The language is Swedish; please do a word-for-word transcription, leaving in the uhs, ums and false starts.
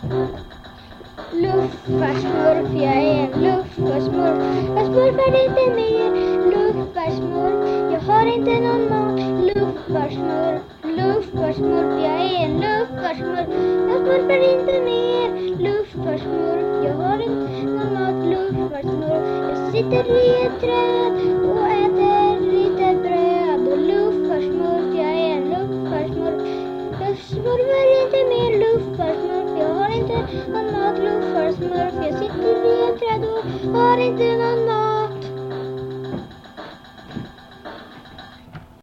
Luffarsmurf, jag är en luffarsmurf. Jag smurfar inte mer. Luffarsmurf, jag har inte någon mat. Luffarsmurf, luffarsmurf, jag är en luffarsmurf. Jag smurfar inte mer. Luffarsmurf, jag har inte någon mat. Luffarsmurf, jag sitter i ett träd och äter lite bröd. Och luffarsmurf, jag är en luffarsmurf. Jag smurfar inte mer. Luffarsmurf, jag har inte någon mat. Luffarsmurf, jag sitter i ett träd och har inte